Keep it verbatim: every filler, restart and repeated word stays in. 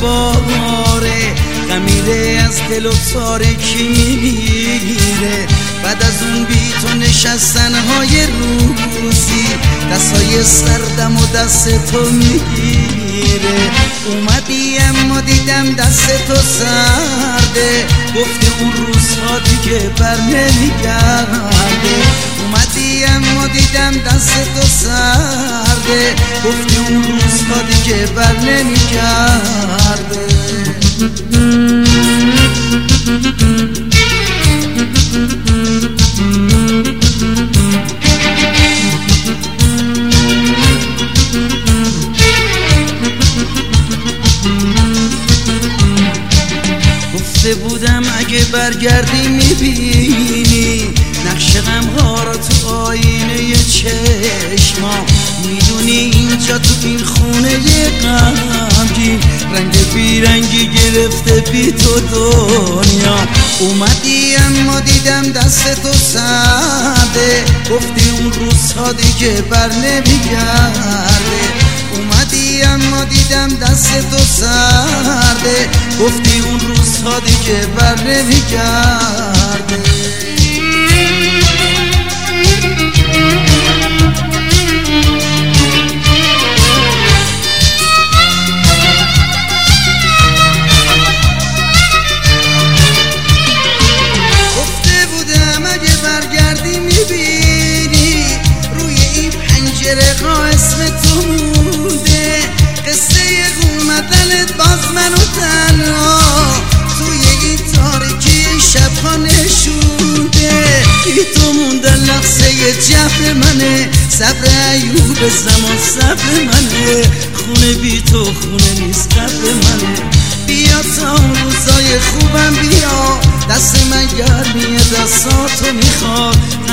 باره، غمیره از دل و تارکی میمیره. بعد از اون بی تو نشستنهای روزی، دستای سردم و دست تو میگیره. اومدی اما دیدم دست تو سرده، گفتی اون روزها دیگه بر نمیگرده. اومدی اما دیدم دست تو سرده، گفتی اون روزها دیگه بر نمیگرده. گفته بودم اگه برگردی میبینی نقش غمها را تو آینه چشما. میدونی اینجا تو این خونه غمگین رنگ بیرنگی گرفته بی تو دنیا. اومدی اما دیدم دست تو سرده، گفتی اون روزها دیگه بر نمیگرده. اومدی اما دیدم دست تو سرده، گفتی اون روزها دیگه بر نمیگرده. گفته بودم اگه برگردی میبینی روی این پنجره ها اسم تو مونده. قصه اومدنت باز منو تنها توی این تاریکی شبها نشونده. بی تو موندن لحظه جبر منه، صبر ایوب زمان صبر منه. خونه بی تو خونه نیست قبر منه. بیا تا اون روزای خوبم بیا، دست من گرمیه دستاتو میخواد.